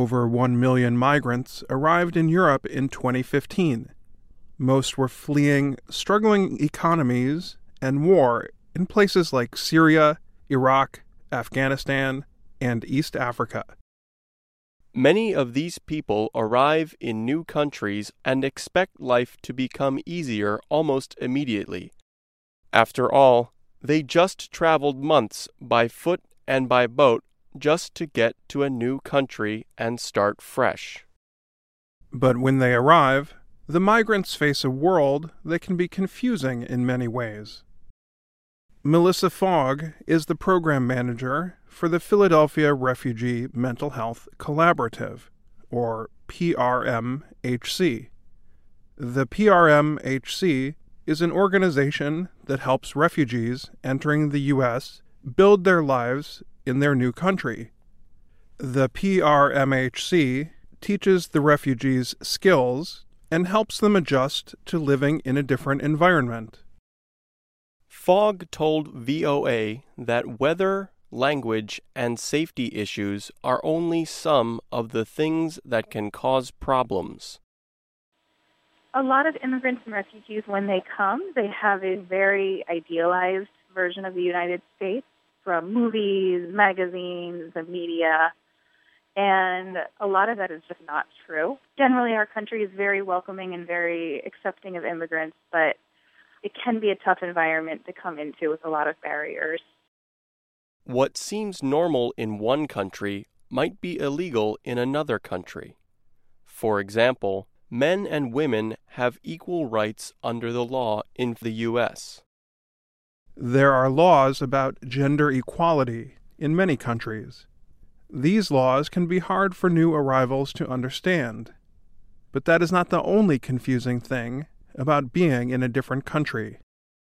Over 1 million migrants arrived in Europe in 2015. Most were fleeing struggling economies and war in places like Syria, Iraq, Afghanistan, and East Africa. Many of these people arrive in new countries and expect life to become easier almost immediately. After all, they just traveled months by foot and by boat just to get to a new country and start fresh. But when they arrive, the migrants face a world that can be confusing in many ways. Melissa Fogg is the program manager for the Philadelphia Refugee Mental Health Collaborative, or PRMHC. The PRMHC is an organization that helps refugees entering the U.S. build their lives in their new country. The PRMHC teaches the refugees skills and helps them adjust to living in a different environment. Fogg told VOA that weather, language, and safety issues are only some of the things that can cause problems. A lot of immigrants and refugees, when they come, they have a very idealized version of the United States from movies, magazines, the media, and a lot of that is just not true. Generally, our country is very welcoming and very accepting of immigrants, but it can be a tough environment to come into with a lot of barriers. What seems normal in one country might be illegal in another country. For example, men and women have equal rights under the law in the U.S. There are laws about gender equality in many countries. These laws can be hard for new arrivals to understand. But that is not the only confusing thing about being in a different country.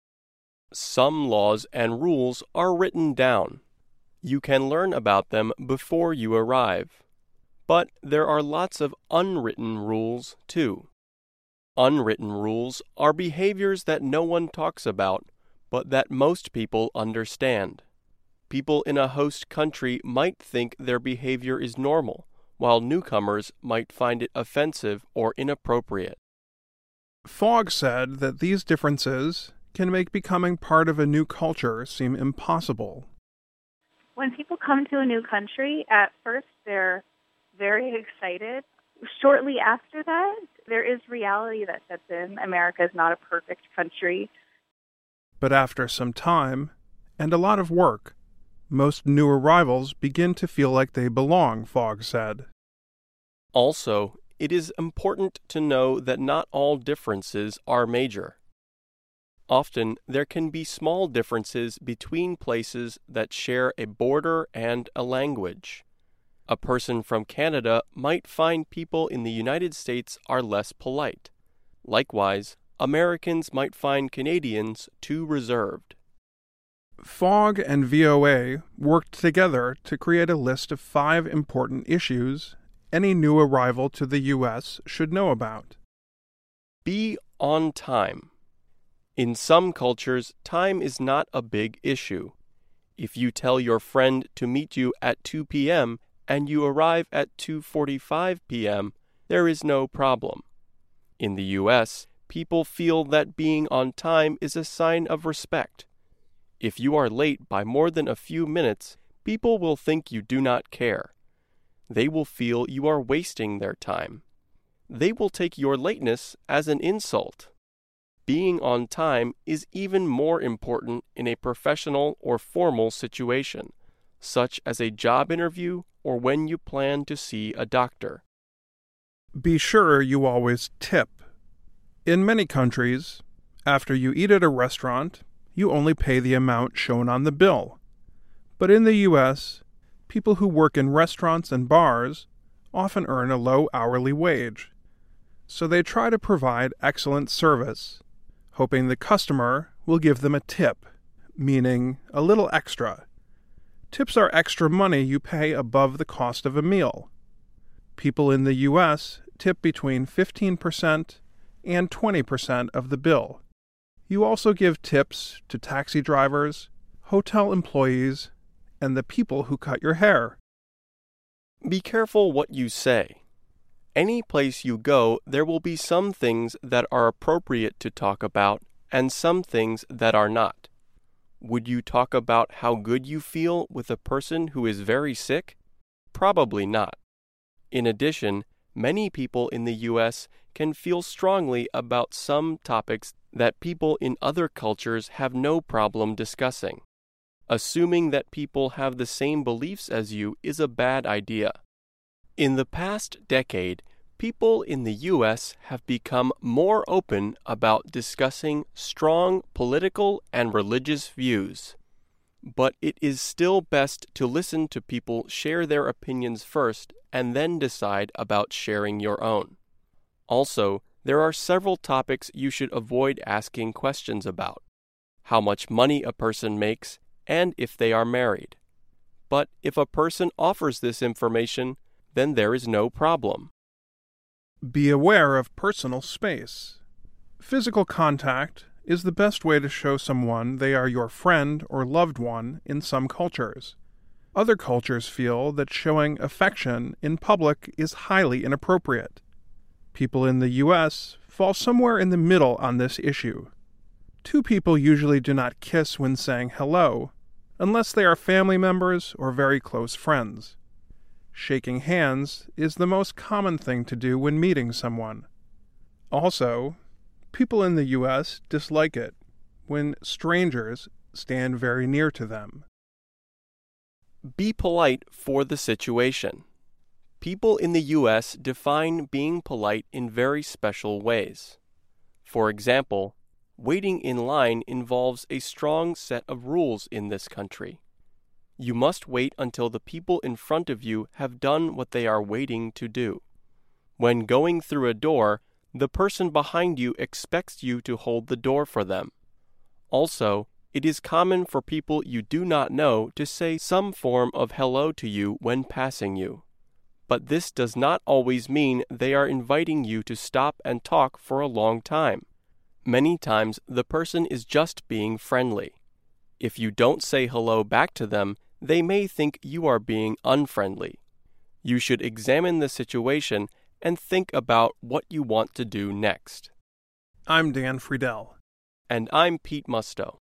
Some laws and rules are written down. You can learn about them before you arrive. But there are lots of unwritten rules, too. Unwritten rules are behaviors that no one talks about, but that most people understand. People in a host country might think their behavior is normal, while newcomers might find it offensive or inappropriate. Fogg said that these differences can make becoming part of a new culture seem impossible. When people come to a new country, at first they're very excited. Shortly after that, there is reality that sets in. America is not a perfect country. But after some time, and a lot of work, most new arrivals begin to feel like they belong, Fogg said. Also, it is important to know that not all differences are major. Often, there can be small differences between places that share a border and a language. A person from Canada might find people in the United States are less polite. Likewise, Americans might find Canadians too reserved. Fogg and VOA worked together to create a list of 5 important issues any new arrival to the U.S. should know about. Be on time. In some cultures, time is not a big issue. If you tell your friend to meet you at 2 p.m. and you arrive at 2:45 p.m., there is no problem. In the U.S., people feel that being on time is a sign of respect. If you are late by more than a few minutes, people will think you do not care. They will feel you are wasting their time. They will take your lateness as an insult. Being on time is even more important in a professional or formal situation, such as a job interview or when you plan to see a doctor. Be sure you always tip. In many countries, after you eat at a restaurant, you only pay the amount shown on the bill. But in the U.S., people who work in restaurants and bars often earn a low hourly wage. So they try to provide excellent service, hoping the customer will give them a tip, meaning a little extra. Tips are extra money you pay above the cost of a meal. People in the U.S. tip between 15% and 20% of the bill. You also give tips to taxi drivers, hotel employees, and the people who cut your hair. Be careful what you say. Any place you go, there will be some things that are appropriate to talk about and some things that are not. Would you talk about how good you feel with a person who is very sick? Probably not. In addition, many people in the U.S. can feel strongly about some topics that people in other cultures have no problem discussing. Assuming that people have the same beliefs as you is a bad idea. In the past decade, people in the U.S. have become more open about discussing strong political and religious views. But it is still best to listen to people share their opinions first and then decide about sharing your own. Also, there are several topics you should avoid asking questions about: how much money a person makes and if they are married. But if a person offers this information, then there is no problem. Be aware of personal space. Physical contact is the best way to show someone they are your friend or loved one in some cultures. Other cultures feel that showing affection in public is highly inappropriate. People in the U.S. fall somewhere in the middle on this issue. Two people usually do not kiss when saying hello, unless they are family members or very close friends. Shaking hands is the most common thing to do when meeting someone. Also, people in the U.S. dislike it when strangers stand very near to them. Be polite for the situation. People in the U.S. define being polite in very special ways. For example, waiting in line involves a strong set of rules in this country. You must wait until the people in front of you have done what they are waiting to do. When going through a door, the person behind you expects you to hold the door for them. Also, it is common for people you do not know to say some form of hello to you when passing you. But this does not always mean they are inviting you to stop and talk for a long time. Many times, the person is just being friendly. If you don't say hello back to them, they may think you are being unfriendly. You should examine the situation and think about what you want to do next. I'm Dan Friedel. And I'm Pete Musto.